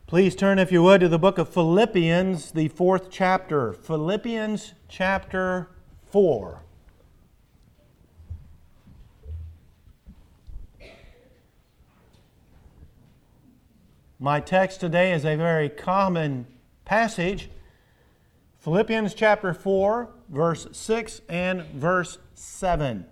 Please turn, if you would, to the book of Philippians, the 4th chapter. Philippians chapter 4. My text today is a very common passage. Philippians chapter 4, verse 6 and verse 7.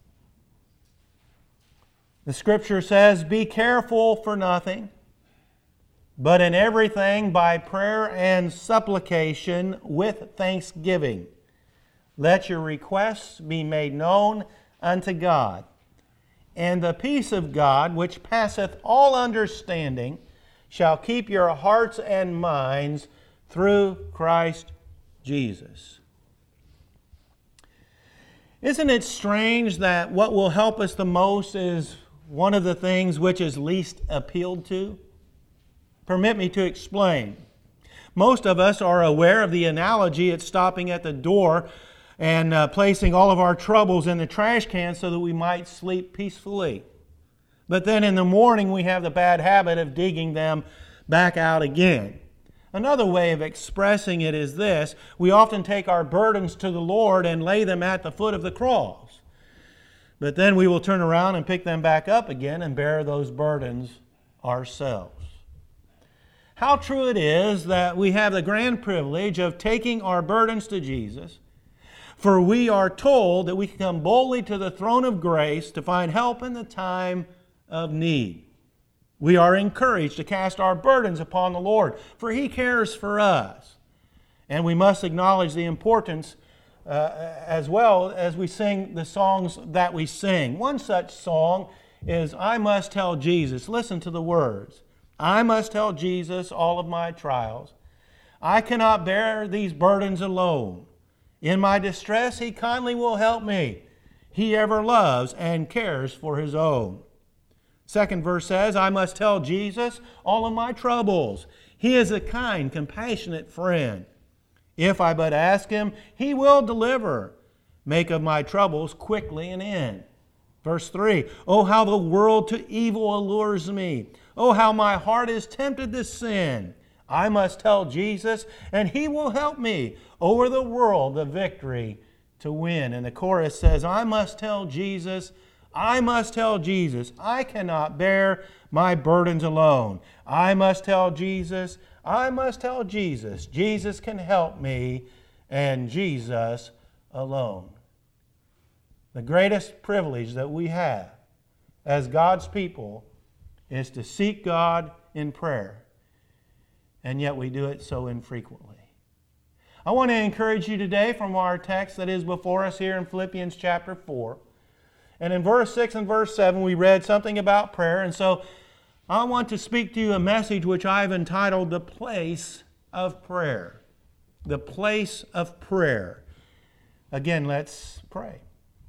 The Scripture says, "Be careful for nothing, but in everything by prayer and supplication with thanksgiving, let your requests be made known unto God. And the peace of God, which passeth all understanding, shall keep your hearts and minds through Christ Jesus." Isn't it strange that what will help us the most is one of the things which is least appealed to? Permit me to explain. Most of us are aware of the analogy at stopping at the door and placing all of our troubles in the trash can so that we might sleep peacefully. But then in the morning we have the bad habit of digging them back out again. Another way of expressing it is this: we often take our burdens to the Lord and lay them at the foot of the cross. But then we will turn around and pick them back up again and bear those burdens ourselves. How true it is that we have the grand privilege of taking our burdens to Jesus, for we are told that we can come boldly to the throne of grace to find help in the time of need. We are encouraged to cast our burdens upon the Lord, for He cares for us. And we must acknowledge the importance as well as we sing the songs that we sing. One such song is, "I Must Tell Jesus." Listen to the words. "I must tell Jesus all of my trials. I cannot bear these burdens alone. In my distress, He kindly will help me. He ever loves and cares for His own." Second verse says, "I must tell Jesus all of my troubles. He is a kind, compassionate friend. If I but ask Him, He will deliver. Make of my troubles quickly an end." Verse 3, "Oh, how the world to evil allures me. Oh, how my heart is tempted to sin. I must tell Jesus, and He will help me over the world the victory to win." And the chorus says, "I must tell Jesus, I must tell Jesus, I cannot bear my burdens alone. I must tell Jesus, I must tell Jesus, Jesus can help me, and Jesus alone." The greatest privilege that we have as God's people is to seek God in prayer, and yet we do it so infrequently. I want to encourage you today from our text that is before us here in Philippians chapter 4. And in verse 6 and verse 7 we read something about prayer, and so I want to speak to you a message which I've entitled "The Place of Prayer." The place of prayer. Again, let's pray.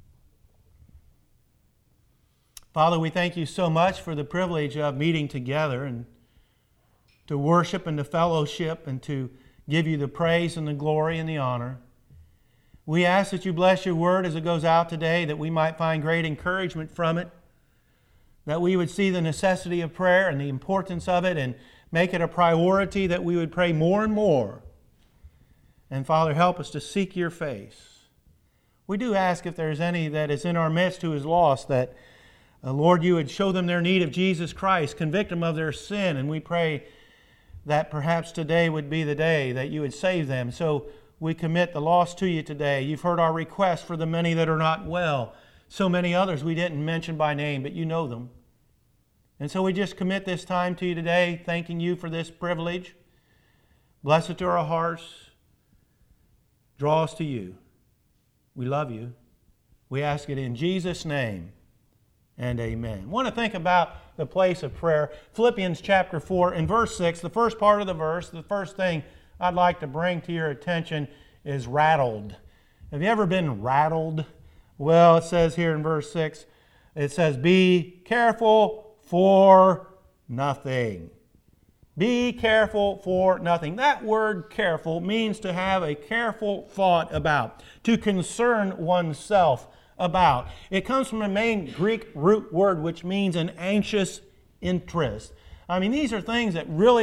Father, we thank You so much for the privilege of meeting together and to worship and to fellowship and to give You the praise and the glory and the honor. We ask that You bless Your word as it goes out today, that we might find great encouragement from it, that we would see the necessity of prayer and the importance of it and make it a priority, that we would pray more and more. And Father, help us to seek Your face. We do ask if there's any that is in our midst who is lost, that Lord, You would show them their need of Jesus Christ, convict them of their sin, and we pray that perhaps today would be the day that You would save them. So we commit the lost to You today. You've heard our request for the many that are not well. So many others we didn't mention by name, but You know them. And so we just commit this time to You today, thanking You for this privilege. Bless it to our hearts. Draw us to You. We love You. We ask it in Jesus' name. And amen. I want to think about the place of prayer. Philippians chapter 4 in verse 6, the first part of the verse, the first thing I'd like to bring to your attention is rattled. Have you ever been rattled? Well, it says here in verse 6, it says, "Be careful for nothing." Be careful for nothing. That word careful means to have a careful thought about, to concern oneself about. It comes from a main Greek root word which means an anxious interest. I mean, these are things that really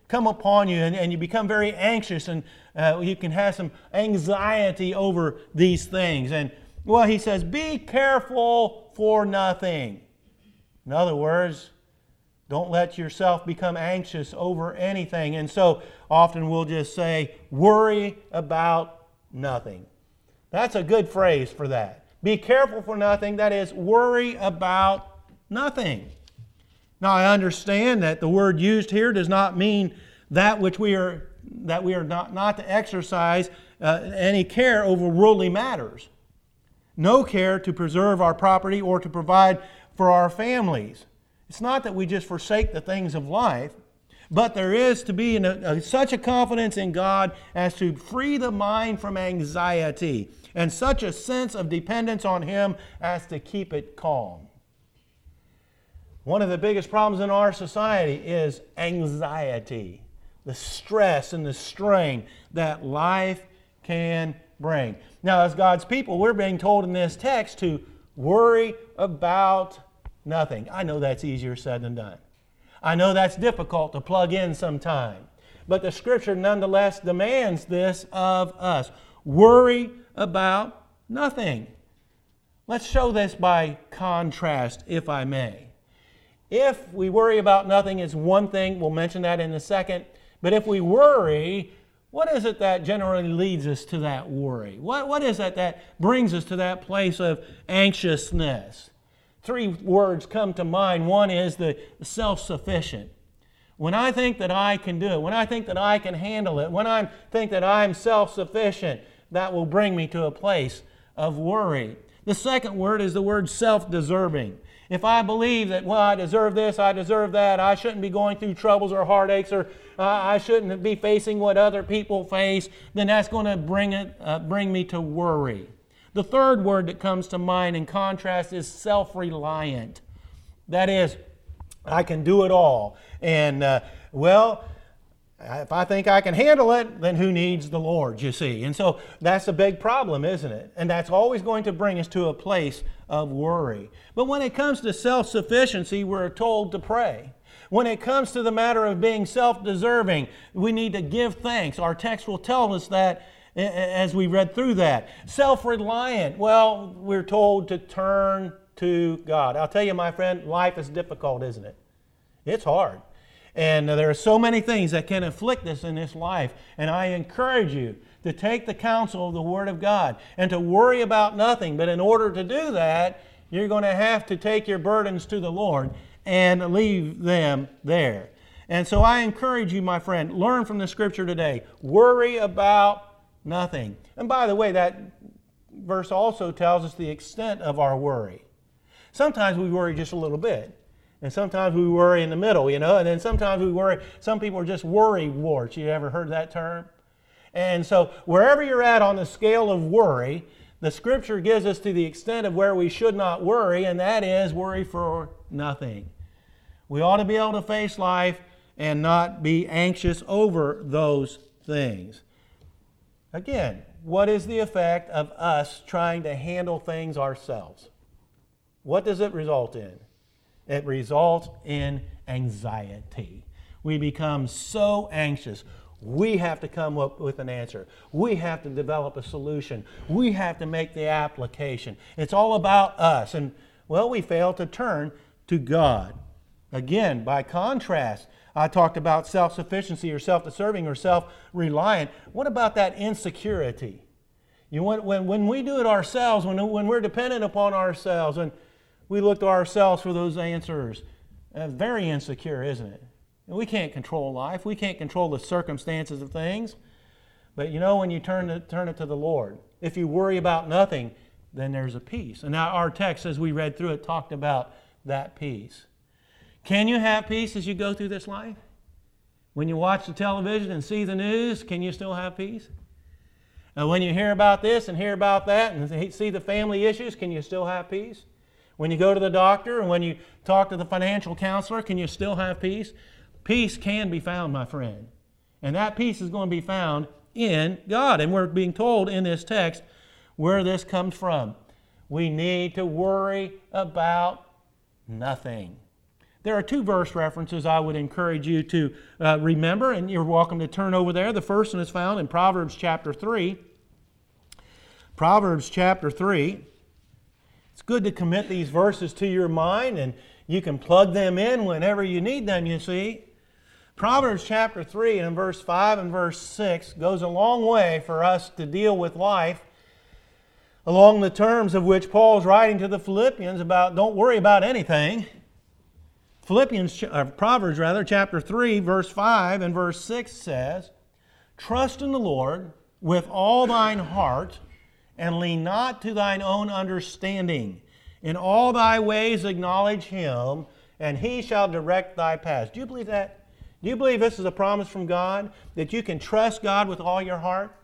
come upon you and you become very anxious, and you can have some anxiety over these things. And well, he says, be careful for nothing. In other words, don't let yourself become anxious over anything. And so often we'll just say, worry about nothing. That's a good phrase for that. Be careful for nothing. That is, worry about nothing. Now, I understand that the word used here does not mean that we are not to exercise any care over worldly matters. No care to preserve our property or to provide for our families. It's not that we just forsake the things of life, but there is to be such a confidence in God as to free the mind from anxiety, and such a sense of dependence on Him as to keep it calm. One of the biggest problems in our society is anxiety, the stress and the strain that life can bring. Now, as God's people, we're being told in this text to worry about nothing. I know that's easier said than done. I know that's difficult to plug in sometime. But the Scripture nonetheless demands this of us. Worry about nothing. Let's show this by contrast, if I may. If we worry about nothing, it's one thing. We'll mention that in a second. But if we worry, what is it that generally leads us to that worry? What is it that brings us to that place of anxiousness? 3 words come to mind. One is the self-sufficient. When I think that I can do it, when I think that I can handle it, when I think that I'm self-sufficient, that will bring me to a place of worry. The second word is the word self-deserving. If I believe that, well, I deserve this, I deserve that, I shouldn't be going through troubles or heartaches, or I shouldn't be facing what other people face, then that's going to bring me to worry. The third word that comes to mind in contrast is self-reliant. That is, I can do it all. And, if I think I can handle it, then who needs the Lord, you see? And so that's a big problem, isn't it? And that's always going to bring us to a place of worry. But when it comes to self-sufficiency, we're told to pray. When it comes to the matter of being self-deserving, we need to give thanks. Our text will tell us that as we read through that. Self-reliant, well, we're told to turn to God. I'll tell you, my friend, life is difficult, isn't it? It's hard. And there are so many things that can afflict us in this life. And I encourage you to take the counsel of the Word of God and to worry about nothing. But in order to do that, you're going to have to take your burdens to the Lord and leave them there. And so I encourage you, my friend, learn from the Scripture today. Worry about nothing. And by the way, that verse also tells us the extent of our worry. Sometimes we worry just a little bit. And sometimes we worry in the middle, and then sometimes we worry. Some people are just worry warts. You ever heard that term? And so wherever you're at on the scale of worry, the Scripture gives us to the extent of where we should not worry, and that is worry for nothing. We ought to be able to face life and not be anxious over those things. Again, what is the effect of us trying to handle things ourselves? What does it result in? It results in anxiety. We become so anxious. We have to come up with an answer. We have to develop a solution. We have to make the application. It's all about us. And, well, we fail to turn to God. Again, by contrast, I talked about self-sufficiency or self-deserving or self-reliant. What about that insecurity? When we do it ourselves, when we're dependent upon ourselves, and we look to ourselves for those answers. Very insecure, isn't it? And we can't control life. We can't control the circumstances of things. But when you turn it to the Lord, if you worry about nothing, then there's a peace. And now our text, as we read through it, talked about that peace. Can you have peace as you go through this life? When you watch the television and see the news, can you still have peace? And when you hear about this and hear about that and see the family issues, can you still have peace? When you go to the doctor and when you talk to the financial counselor, can you still have peace? Peace can be found, my friend. And that peace is going to be found in God. And we're being told in this text where this comes from. We need to worry about nothing. There are two verse references I would encourage you to remember, and you're welcome to turn over there. The first one is found in Proverbs chapter 3. Proverbs chapter 3. It's good to commit these verses to your mind, and you can plug them in whenever you need them, you see. Proverbs chapter 3 and verse 5 and verse 6 goes a long way for us to deal with life along the terms of which Paul's writing to the Philippians about don't worry about anything. Proverbs chapter 3, verse 5 and verse 6 says, "Trust in the Lord with all thine heart, and lean not to thine own understanding. In all thy ways acknowledge Him, and He shall direct thy paths." Do you believe that? Do you believe this is a promise from God, that you can trust God with all your heart?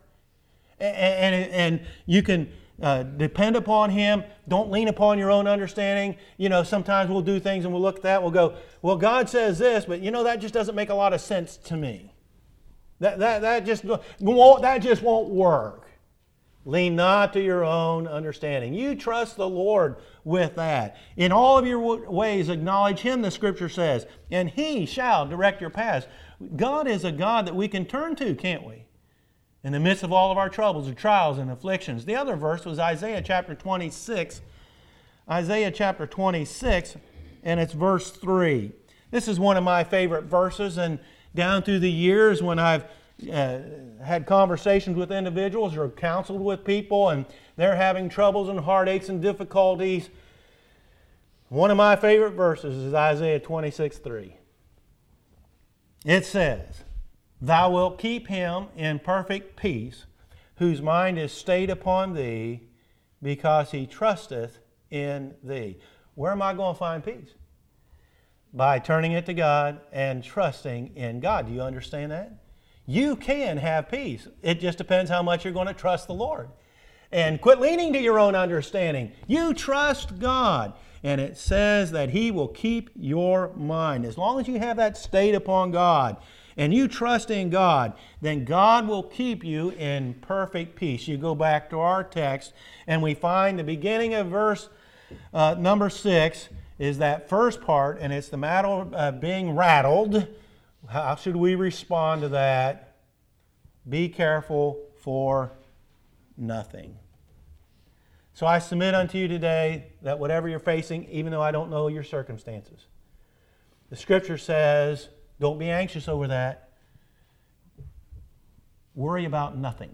And you can depend upon Him. Don't lean upon your own understanding. You know, sometimes we'll do things and we'll look at that, we'll go, well, God says this, but you know, that just doesn't make a lot of sense to me. That just won't work. Lean not to your own understanding. You trust the Lord with that. In all of your ways acknowledge Him, the Scripture says, and He shall direct your paths. God is a God that we can turn to, can't we? In the midst of all of our troubles and trials and afflictions. The other verse was Isaiah chapter 26. Isaiah chapter 26, and it's verse 3. This is one of my favorite verses, and down through the years when I've had conversations with individuals or counseled with people and they're having troubles and heartaches and difficulties, one of my favorite verses is Isaiah 26:3. It says, "Thou wilt keep him in perfect peace, whose mind is stayed upon thee, because he trusteth in thee." Where am I going to find peace? By turning it to God and trusting in God. Do you understand that? You can have peace. It just depends how much you're going to trust the Lord. And quit leaning to your own understanding. You trust God. And it says that He will keep your mind. As long as you have that stayed upon God and you trust in God, then God will keep you in perfect peace. You go back to our text and we find the beginning of verse number 6 is that first part, and it's the matter of being rattled. How should we respond to that? Be careful for nothing. So I submit unto you today that whatever you're facing, even though I don't know your circumstances, the Scripture says, don't be anxious over that. Worry about nothing.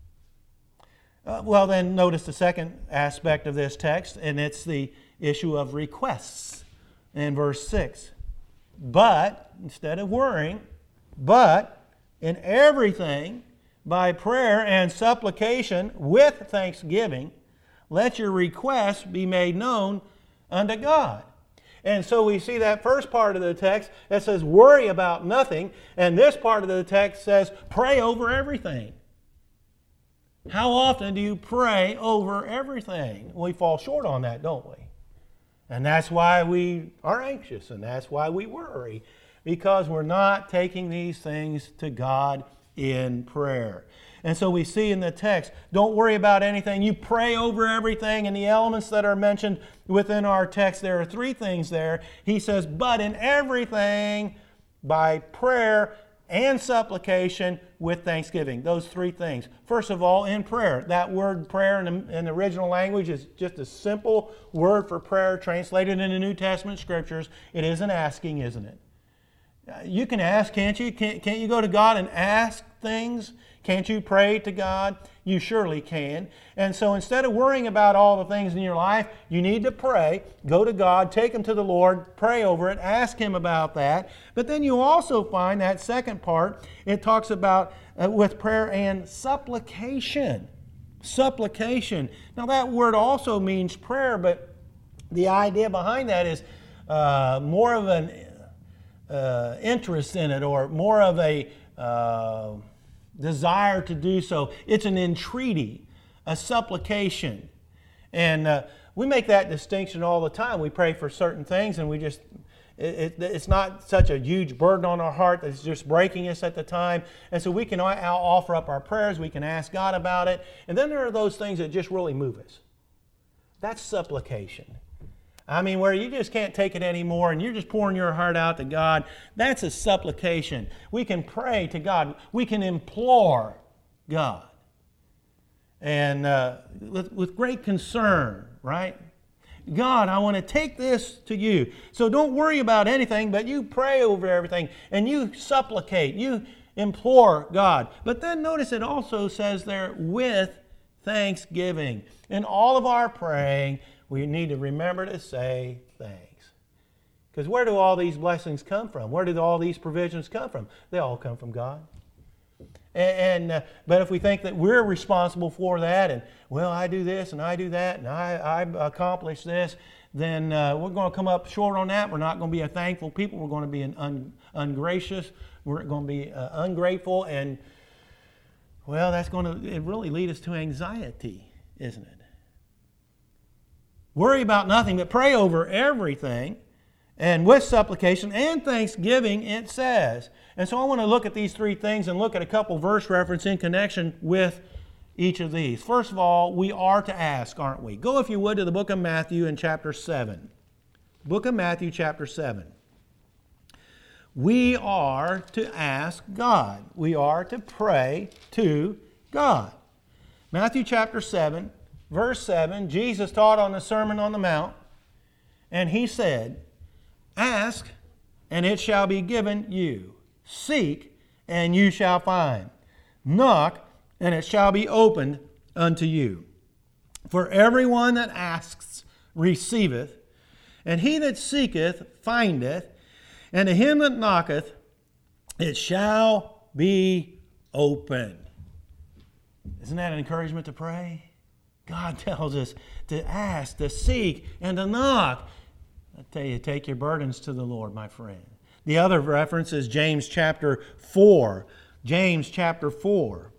Well, then notice the second aspect of this text, and it's the issue of requests in verse 6. But, instead of worrying, but in everything, by prayer and supplication with thanksgiving, let your requests be made known unto God. And so we see that first part of the text that says worry about nothing, and this part of the text says pray over everything. How often do you pray over everything? We fall short on that, don't we? And that's why we are anxious, and that's why we worry, because we're not taking these things to God in prayer. And so we see in the text, don't worry about anything. You pray over everything, and the elements that are mentioned within our text, there are three things there. He says, but in everything, by prayer and supplication with thanksgiving. Those three things. First of all, in prayer. That word prayer in the original language is just a simple word for prayer translated in the New Testament Scriptures. It isn't asking, isn't it? You can ask, can't you? Can't you go to God and ask things? Can't you pray to God? You surely can. And so instead of worrying about all the things in your life, you need to pray. Go to God, take them to the Lord, pray over it, ask Him about that. But then you also find that second part, it talks about with prayer and supplication. Supplication. Now that word also means prayer, but the idea behind that is more of an interest in it, or more of a desire to do so. It's an entreaty, a supplication. And we make that distinction all the time. We pray for certain things and we just, it's not such a huge burden on our heart that's just breaking us at the time. And so we can offer up our prayers, we can ask God about it. And then there are those things that just really move us. That's supplication. I mean, where you just can't take it anymore and you're just pouring your heart out to God. That's a supplication. We can pray to God. We can implore God. And with great concern, right? God, I want to take this to you. So don't worry about anything, but you pray over everything and you supplicate, you implore God. But then notice it also says there, with thanksgiving. In all of our praying, we need to remember to say thanks. Because where do all these blessings come from? Where do all these provisions come from? They all come from God. But if we think that we're responsible for that, and well, I do this and I do that and I accomplish this, then we're going to come up short on that. We're not going to be a thankful people. We're going to be ungracious. We're going to be ungrateful, and well, that's going to really lead us to anxiety, isn't it? Worry about nothing, but pray over everything. And with supplication and thanksgiving, it says. And so I want to look at these three things and look at a couple verse reference in connection with each of these. First of all, we are to ask, aren't we? Go, if you would, to the book of Matthew in chapter 7. Book of Matthew, chapter 7. We are to ask God. We are to pray to God. Matthew chapter 7, verse 7, Jesus taught on the Sermon on the Mount, and He said, ask, and it shall be given you. Seek, and you shall find. Knock, and it shall be opened unto you. For everyone that asks receiveth, and he that seeketh findeth, and to him that knocketh it shall be opened. Isn't that an encouragement to pray? God tells us to ask, to seek, and to knock. I tell you, take your burdens to the Lord, my friend. The other reference is James chapter 4. James chapter 4.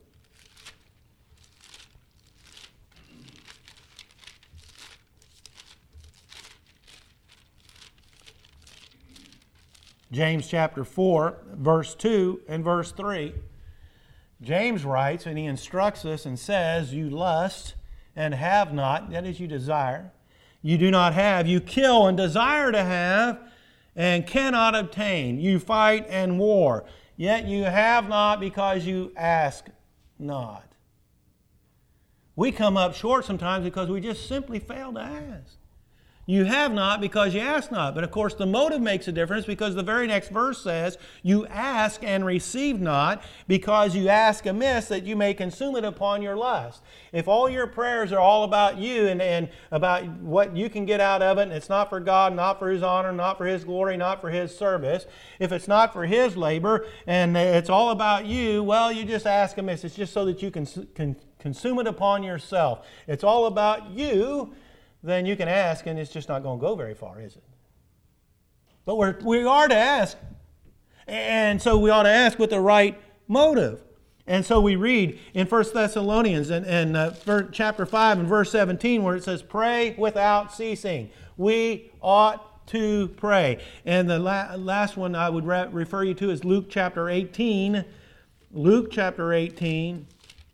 James chapter 4, verse 2 and verse 3. James writes, and he instructs us and says, you lust and have not, that is, you desire. You do not have, you kill and desire to have, and cannot obtain. You fight and war, yet you have not because you ask not. We come up short sometimes because we just simply fail to ask. You have not because you ask not. But of course the motive makes a difference, because the very next verse says, you ask and receive not because you ask amiss, that you may consume it upon your lust. If all your prayers are all about you and about what you can get out of it, and it's not for God, not for His honor, not for His glory, not for His service, if it's not for His labor and it's all about you, well, you just ask amiss. It's just so that you can consume it upon yourself. It's all about you. Then you can ask, and it's just not going to go very far, is it? But we are to ask. And so we ought to ask with the right motive. And so we read in 1 Thessalonians and chapter 5 and verse 17, where it says, pray without ceasing. We ought to pray. And the last one I would refer you to is Luke chapter 18. Luke chapter 18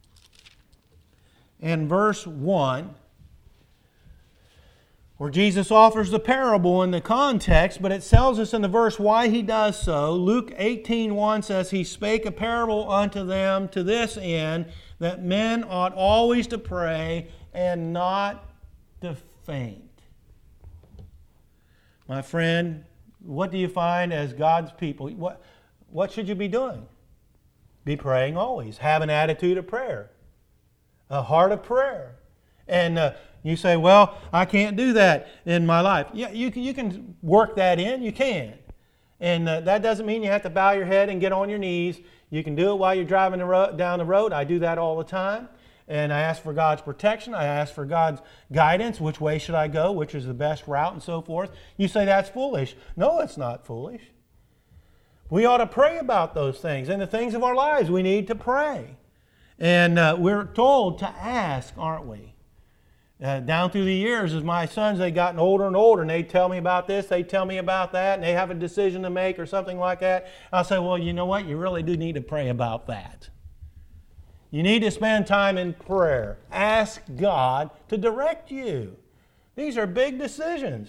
and verse 1. Where Jesus offers the parable in the context, but it tells us in the verse why He does so. Luke 18:1 says, He spake a parable unto them to this end, that men ought always to pray and not to faint. My friend, what do you find as God's people? What should you be doing? Be praying always. Have an attitude of prayer. A heart of prayer. And you say, well, I can't do that in my life. Yeah, you can work that in. You can. And that doesn't mean you have to bow your head and get on your knees. You can do it while you're driving down the road. I do that all the time. And I ask for God's protection. I ask for God's guidance. Which way should I go? Which is the best route and so forth. You say that's foolish. No, it's not foolish. We ought to pray about those things. In the things of our lives, we need to pray. And we're told to ask, aren't we? Down through the years, as my sons, they've gotten older and older, and they tell me about this, they tell me about that, and they have a decision to make or something like that. I'll say, well, you know what? You really do need to pray about that. You need to spend time in prayer. Ask God to direct you. These are big decisions.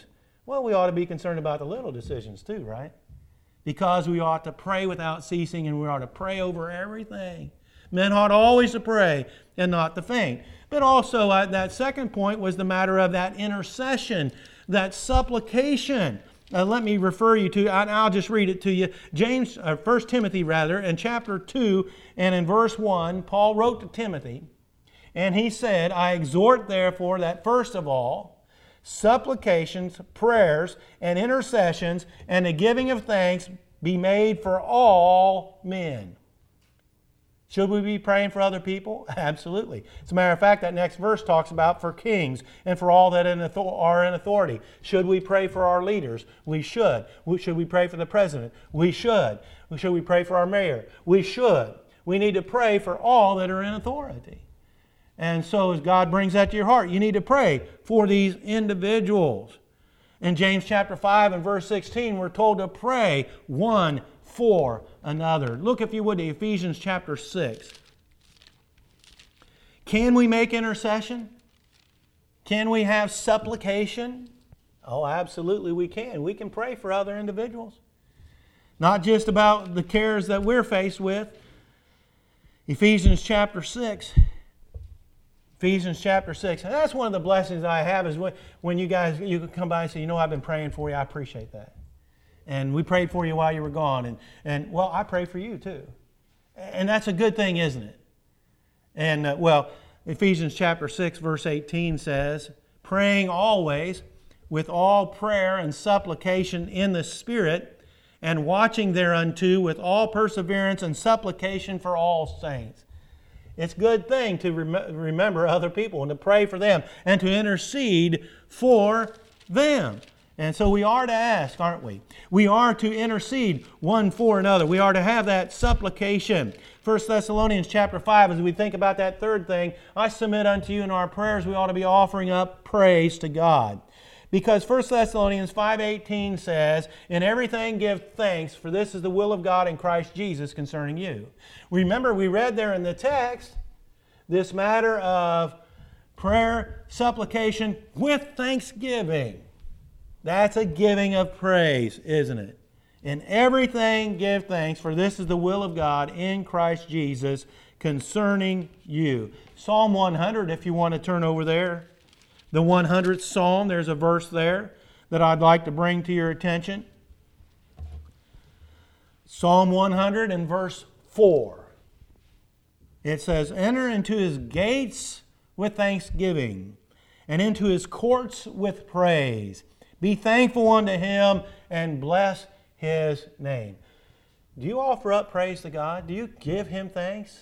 Well, we ought to be concerned about the little decisions too, right? Because we ought to pray without ceasing, and we ought to pray over everything. Men ought always to pray and not to faint. But also that second point was the matter of that intercession, that supplication. Let me refer you to, and I'll just read it to you. 1 Timothy in chapter 2 and in verse 1, Paul wrote to Timothy, and he said, I exhort therefore that first of all, supplications, prayers, and intercessions, and the giving of thanks be made for all men. Should we be praying for other people? Absolutely. As a matter of fact, that next verse talks about for kings and for all that are in authority. Should we pray for our leaders? We should. Should we pray for the president? We should. Should we pray for our mayor? We should. We need to pray for all that are in authority. And so as God brings that to your heart, you need to pray for these individuals. In James chapter 5 and verse 16, we're told to pray one for another. Look, if you would, to Ephesians chapter 6. Can we make intercession? Can we have supplication? Oh, absolutely we can. We can pray for other individuals. Not just about the cares that we're faced with. Ephesians chapter 6. Ephesians chapter 6. And that's one of the blessings I have is when you can come by and say, I've been praying for you. I appreciate that. And we prayed for you while you were gone. And well, I pray for you too. And that's a good thing, isn't it? And Ephesians chapter 6 verse 18 says, praying always with all prayer and supplication in the Spirit, and watching thereunto with all perseverance and supplication for all saints. It's a good thing to remember other people and to pray for them and to intercede for them. And so we are to ask, aren't we? We are to intercede one for another. We are to have that supplication. 1 Thessalonians chapter 5, as we think about that third thing, I submit unto you in our prayers we ought to be offering up praise to God. Because 1 Thessalonians 5:18 says, in everything give thanks, for this is the will of God in Christ Jesus concerning you. Remember, we read there in the text this matter of prayer, supplication with thanksgiving. That's a giving of praise, isn't it? In everything give thanks, for this is the will of God in Christ Jesus concerning you. Psalm 100, if you want to turn over there. The 100th Psalm, there's a verse there that I'd like to bring to your attention. Psalm 100 and verse 4. It says, enter into His gates with thanksgiving, and into His courts with praise. Be thankful unto Him, and bless His name. Do you offer up praise to God? Do you give Him thanks?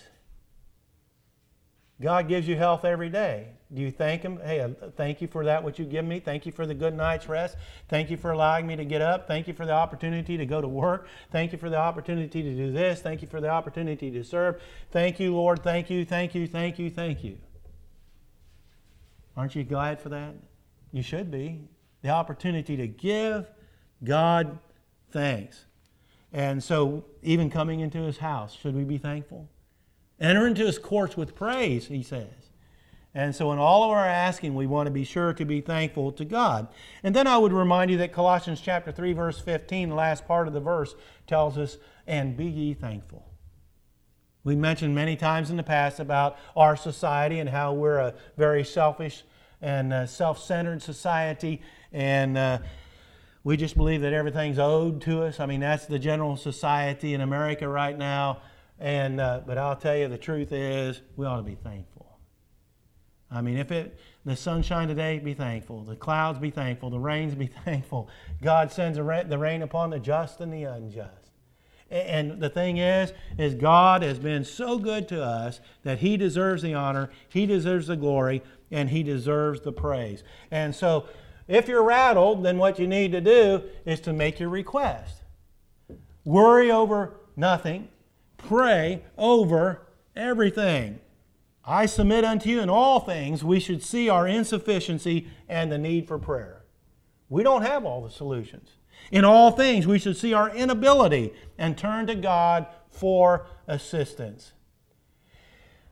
God gives you health every day. Do you thank Him? Hey, thank you for that which you give me. Thank you for the good night's rest. Thank you for allowing me to get up. Thank you for the opportunity to go to work. Thank you for the opportunity to do this. Thank you for the opportunity to serve. Thank you, Lord. Thank you, thank you, thank you, thank you. Aren't you glad for that? You should be. The opportunity to give God thanks. And so, even coming into His house, should we be thankful? Enter into His courts with praise, He says. And so in all of our asking, we want to be sure to be thankful to God. And then I would remind you that Colossians chapter 3, verse 15, the last part of the verse, tells us, and be ye thankful. We mentioned many times in the past about our society and how we're a very selfish and self-centered society. And we just believe that everything's owed to us. I mean, that's the general society in America right now. And but I'll tell you, the truth is, we ought to be thankful. I mean, the sunshine today, be thankful. The clouds, be thankful. The rains, be thankful. God sends the rain upon the just and the unjust. And the thing is God has been so good to us that He deserves the honor, He deserves the glory, and He deserves the praise. And so, if you're rattled, then what you need to do is to make your request. Worry over nothing. Pray over everything. I submit unto you in all things we should see our insufficiency and the need for prayer. We don't have all the solutions. In all things we should see our inability and turn to God for assistance.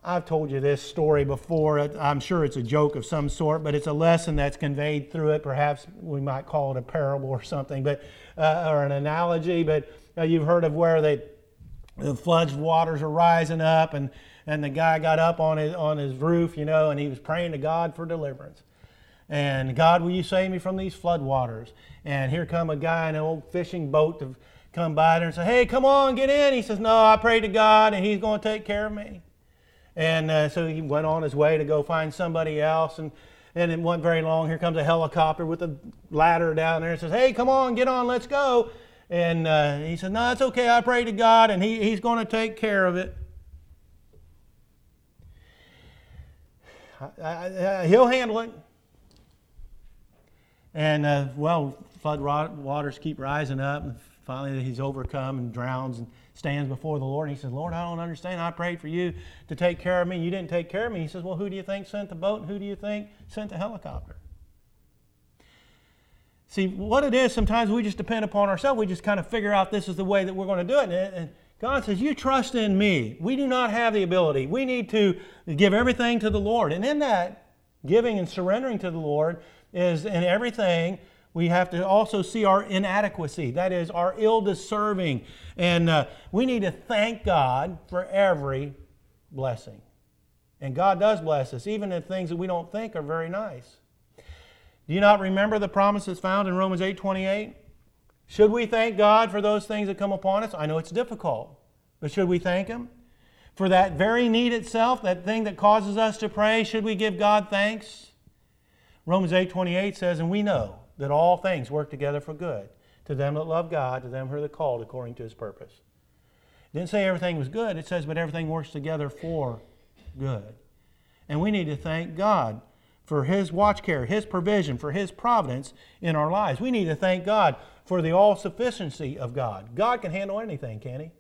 I've told you this story before. I'm sure it's a joke of some sort, but it's a lesson that's conveyed through it. Perhaps we might call it a parable or something, but or an analogy. But you've heard of where the floods waters are rising up, and the guy got up on his roof, and he was praying to God for deliverance. And God, will you save me from these flood waters? And here come a guy in an old fishing boat to come by there and say, hey, come on, get in. He says, no, I prayed to God, and He's going to take care of me. And so he went on his way to go find somebody else, and it wasn't very long. Here comes a helicopter with a ladder down there and says, hey, come on, get on, let's go. And he said, no, it's okay, I prayed to God, and He's going to take care of it. He'll handle it. And, flood waters keep rising up, and finally he's overcome and drowns and stands before the Lord. And he says, Lord, I don't understand. I prayed for you to take care of me. You didn't take care of me. He says, well, who do you think sent the boat, and who do you think sent the helicopter? See, what it is, sometimes we just depend upon ourselves. We just kind of figure out this is the way that we're going to do it. And God says, you trust in me. We do not have the ability. We need to give everything to the Lord. And in that giving and surrendering to the Lord is in everything, we have to also see our inadequacy. That is, our ill-deserving. And we need to thank God for every blessing. And God does bless us, even in things that we don't think are very nice. Do you not remember the promises found in Romans 8:28? Should we thank God for those things that come upon us? I know it's difficult, but should we thank Him? For that very need itself, that thing that causes us to pray, should we give God thanks? Romans 8:28 says, and we know that all things work together for good to them that love God, to them who are called according to His purpose. It didn't say everything was good. It says, but everything works together for good. And we need to thank God for His watch care, His provision, for His providence in our lives. We need to thank God for the all-sufficiency of God. God can handle anything, can He?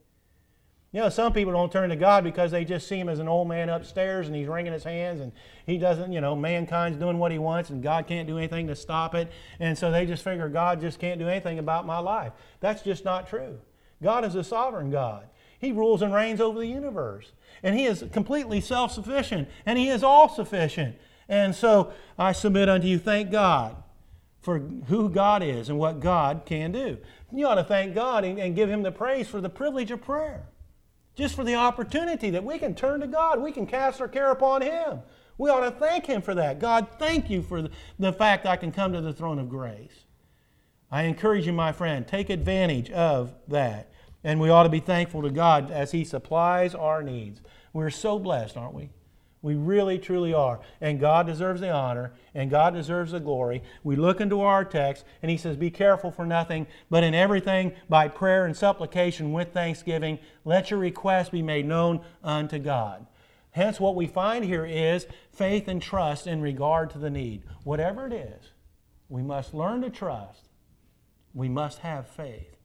Some people don't turn to God because they just see Him as an old man upstairs and He's wringing His hands and He doesn't, mankind's doing what He wants and God can't do anything to stop it. And so they just figure God just can't do anything about my life. That's just not true. God is a sovereign God. He rules and reigns over the universe. And He is completely self-sufficient and He is all-sufficient. And so I submit unto you, thank God for who God is and what God can do. You ought to thank God and give Him the praise for the privilege of prayer. Just for the opportunity that we can turn to God. We can cast our care upon Him. We ought to thank Him for that. God, thank you for the fact I can come to the throne of grace. I encourage you, my friend, take advantage of that. And we ought to be thankful to God as He supplies our needs. We're so blessed, aren't we? We really, truly are. And God deserves the honor, and God deserves the glory. We look into our text, and He says, be careful for nothing, but in everything, by prayer and supplication with thanksgiving, let your requests be made known unto God. Hence, what we find here is faith and trust in regard to the need. Whatever it is, we must learn to trust. We must have faith.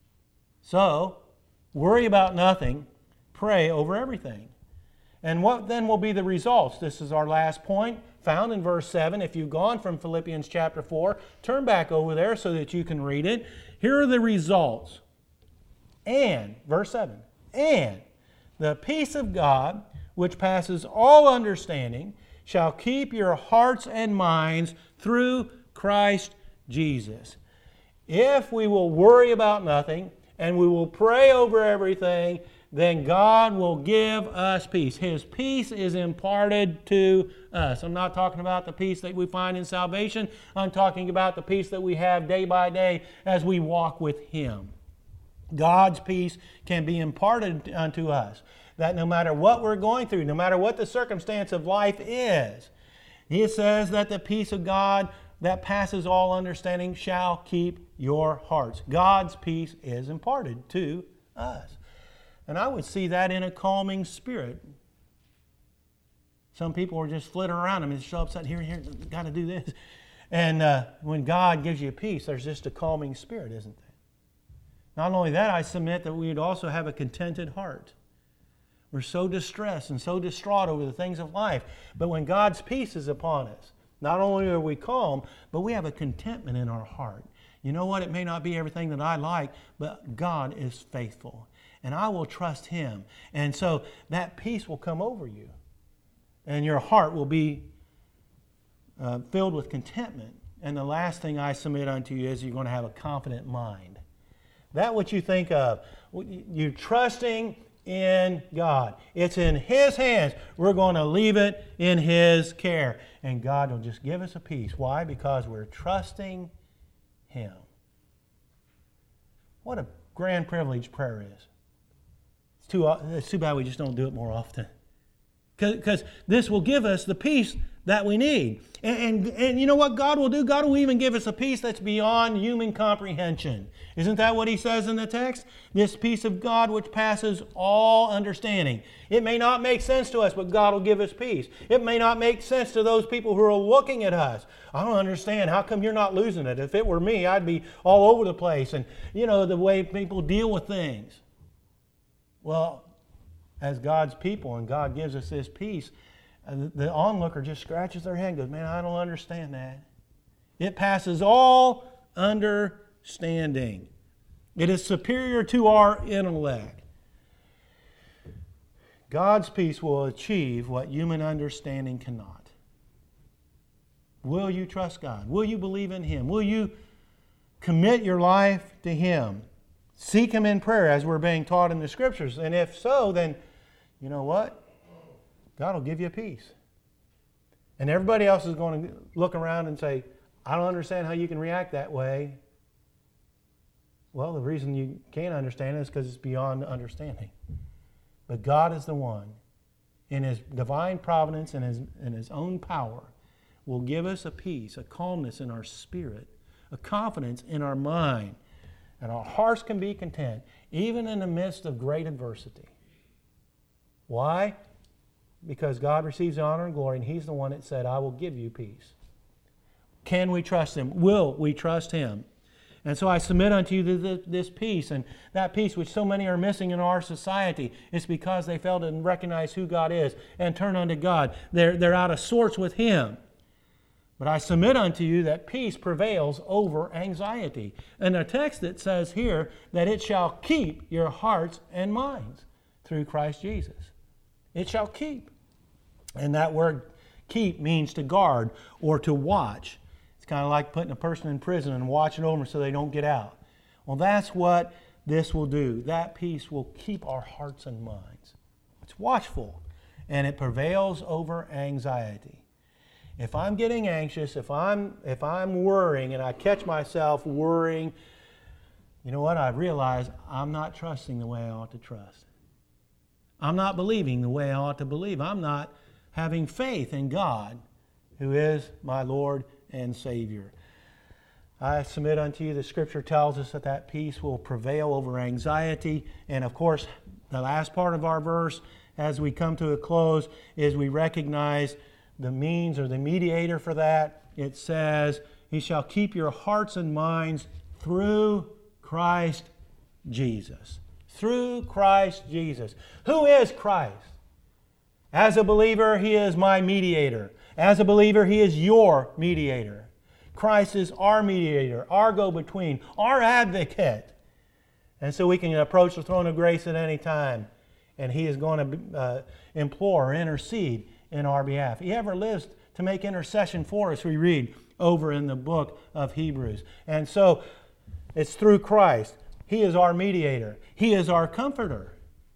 So, worry about nothing, pray over everything. And what then will be the results? This is our last point, found in verse 7. If you've gone from Philippians chapter 4, turn back over there so that you can read it. Here are the results. And, verse 7, and the peace of God, which passes all understanding, shall keep your hearts and minds through Christ Jesus. If we will worry about nothing, and we will pray over everything, then God will give us peace. His peace is imparted to us. I'm not talking about the peace that we find in salvation. I'm talking about the peace that we have day by day as we walk with Him. God's peace can be imparted unto us. That no matter what we're going through, no matter what the circumstance of life is, He says that the peace of God that passes all understanding shall keep your hearts. God's peace is imparted to us. And I would see that in a calming spirit. Some people are just flitting around. I mean, they're so upset. Here, got to do this. And when God gives you peace, there's just a calming spirit, isn't there? Not only that, I submit that we would also have a contented heart. We're so distressed and so distraught over the things of life. But when God's peace is upon us, not only are we calm, but we have a contentment in our heart. You know what? It may not be everything that I like, but God is faithful. And I will trust Him. And so that peace will come over you. and your heart will be filled with contentment. And the last thing I submit unto you is you're going to have a confident mind. That what you think of, you're trusting in God. It's in His hands. We're going to leave it in His care. And God will just give us a peace. Why? Because we're trusting Him. What a grand privilege prayer is. It's too bad we just don't do it more often. Because this will give us the peace that we need. And you know what God will do? God will even give us a peace that's beyond human comprehension. Isn't that what He says in the text? This peace of God which passes all understanding. It may not make sense to us, but God will give us peace. It may not make sense to those people who are looking at us. I don't understand. How come you're not losing it? If it were me, I'd be all over the place. And, you know, the way people deal with things. Well, as God's people, and God gives us this peace, the onlooker just scratches their head and goes, man, I don't understand that. It passes all understanding. It is superior to our intellect. God's peace will achieve what human understanding cannot. Will you trust God? Will you believe in Him? Will you commit your life to Him? Seek Him in prayer as we're being taught in the Scriptures. And if so, then you know what? God will give you peace. And everybody else is going to look around and say, I don't understand how you can react that way. Well, the reason you can't understand it is because it's beyond understanding. But God is the one, in His divine providence and His own power, will give us a peace, a calmness in our spirit, a confidence in our mind, and our hearts can be content, even in the midst of great adversity. Why? Because God receives the honor and glory, and He's the one that said, I will give you peace. Can we trust Him? Will we trust Him? And so I submit unto you this peace, and that peace which so many are missing in our society is because they fail to recognize who God is and turn unto God. They're out of sorts with Him. But I submit unto you that peace prevails over anxiety. And the text that says here that it shall keep your hearts and minds through Christ Jesus. It shall keep. And that word keep means to guard or to watch. It's kind of like putting a person in prison and watching over them so they don't get out. Well, that's what this will do. That peace will keep our hearts and minds. It's watchful, and it prevails over anxiety. If I'm getting anxious, if I'm worrying and I catch myself worrying, you know what? I realize I'm not trusting the way I ought to trust. I'm not believing the way I ought to believe. I'm not having faith in God, who is my Lord and Savior. I submit unto you, the Scripture tells us that peace will prevail over anxiety. And of course, the last part of our verse, as we come to a close, is we recognize the means or the mediator for that. It says, He shall keep your hearts and minds through Christ Jesus. Through Christ Jesus. Who is Christ? As a believer, He is my mediator. As a believer, He is your mediator. Christ is our mediator, our go-between, our advocate. And so we can approach the throne of grace at any time, and He is going to implore or intercede in our behalf. He ever lives to make intercession for us, we read over in the book of Hebrews. And so it's through Christ. He is our mediator. He is our comforter.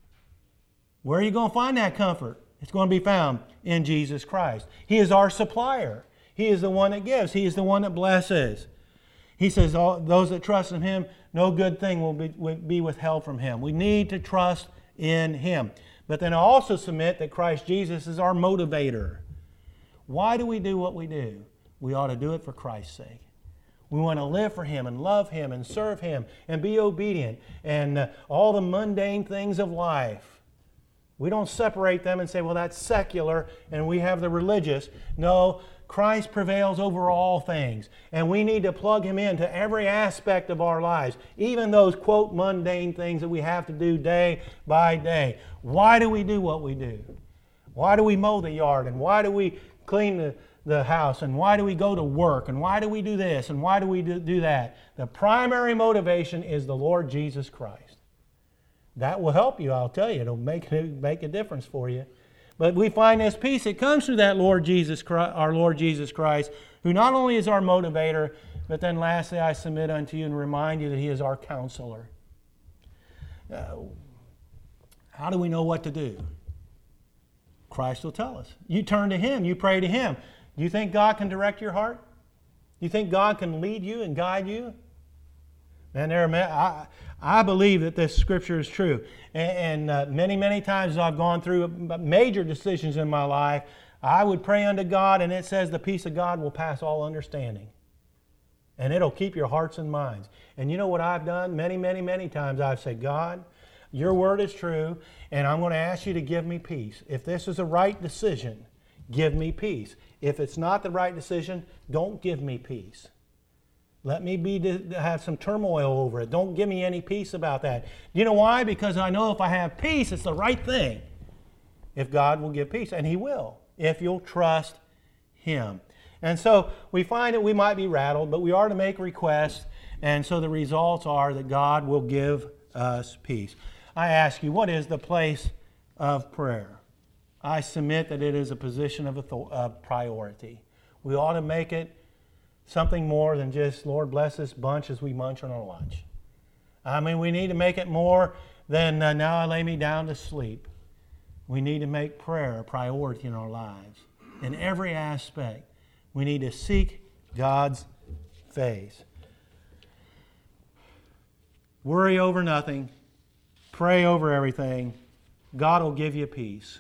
Where are you going to find that comfort? It's going to be found in Jesus Christ. He is our supplier. He is the one that gives. He is the one that blesses. He says, those that trust in Him, no good thing will be withheld from Him. We need to trust in Him. But then I also submit that Christ Jesus is our motivator. Why do we do what we do? We ought to do it for Christ's sake. We want to live for Him and love Him and serve Him and be obedient and all the mundane things of life. We don't separate them and say, well, that's secular and we have the religious. No, Christ prevails over all things. And we need to plug Him into every aspect of our lives, even those, quote, mundane things that we have to do day by day. Why do we do what we do? Why do we mow the yard? And why do we clean the house? And why do we go to work? And why do we do this? And why do we do that? The primary motivation is the Lord Jesus Christ. That will help you, I'll tell you. It'll make a difference for you. But we find this peace. It comes through that Lord Jesus Christ, our Lord Jesus Christ, who not only is our motivator, but then lastly, I submit unto you and remind you that He is our counselor. How do we know what to do? Christ will tell us. You turn to Him. You pray to Him. Do you think God can direct your heart? Do you think God can lead you and guide you? And I believe that this Scripture is true. And many, many times as I've gone through major decisions in my life, I would pray unto God, and it says the peace of God will pass all understanding. And it'll keep your hearts and minds. And you know what I've done? Many, many, many times I've said, God, your word is true, and I'm going to ask you to give me peace. If this is a right decision, give me peace. If it's not the right decision, don't give me peace. Let me have some turmoil over it. Don't give me any peace about that. You know why? Because I know if I have peace, it's the right thing. If God will give peace, and He will, if you'll trust Him. And so we find that we might be rattled, but we are to make requests, and so the results are that God will give us peace. I ask you, what is the place of prayer? I submit that it is a position of priority. We ought to make it something more than just, Lord, bless this bunch as we munch on our lunch. I mean, we need to make it more than now I lay me down to sleep. We need to make prayer a priority in our lives. In every aspect, we need to seek God's face. Worry over nothing. Pray over everything. God will give you peace.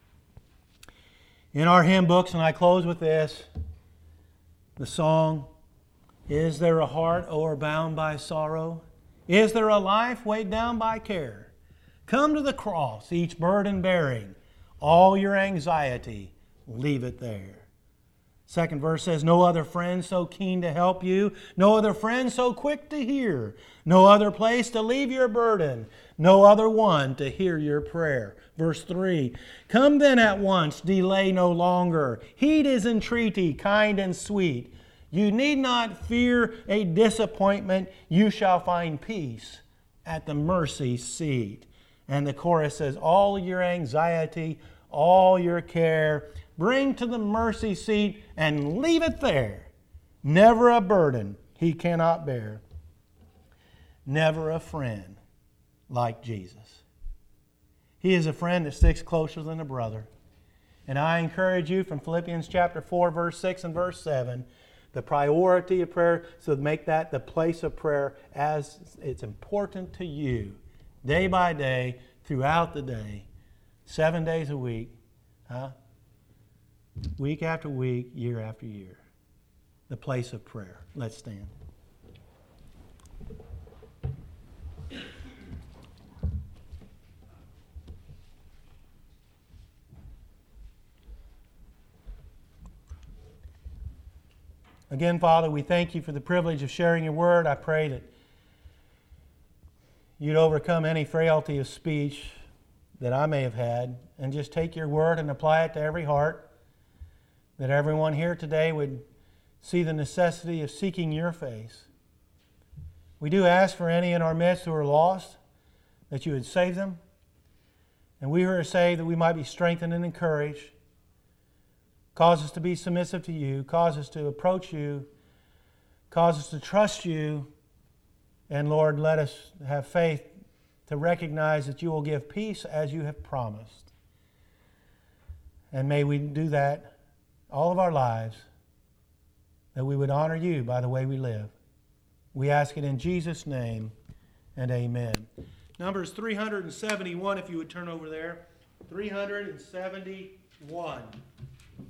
In our hymn books, and I close with this, the song, is there a heart o'erbound by sorrow? Is there a life weighed down by care? Come to the cross, each burden bearing, all your anxiety, leave it there. Second verse says, no other friend so keen to help you, no other friend so quick to hear, no other place to leave your burden, no other one to hear your prayer. Verse 3, come then at once, delay no longer. Heed His entreaty, kind and sweet. You need not fear a disappointment, you shall find peace at the mercy seat. And the chorus says, all your anxiety, all your care, bring to the mercy seat and leave it there. Never a burden He cannot bear. Never a friend like Jesus. He is a friend that sticks closer than a brother. And I encourage you from Philippians chapter 4, verse 6 and verse 7, the priority of prayer, so make that the place of prayer as it's important to you, day by day, throughout the day, 7 days a week, week after week, year after year. The place of prayer. Let's stand. Again, Father, we thank you for the privilege of sharing your word. I pray that you'd overcome any frailty of speech that I may have had and just take your word and apply it to every heart, that everyone here today would see the necessity of seeking your face. We do ask for any in our midst who are lost, that you would save them. And we who are saved, that we might be strengthened and encouraged. Cause us to be submissive to you. Cause us to approach you. Cause us to trust you. And Lord, let us have faith to recognize that you will give peace as you have promised. And may we do that all of our lives, that we would honor you by the way we live. We ask it in Jesus' name, and amen. Numbers 371, if you would turn over there. 371.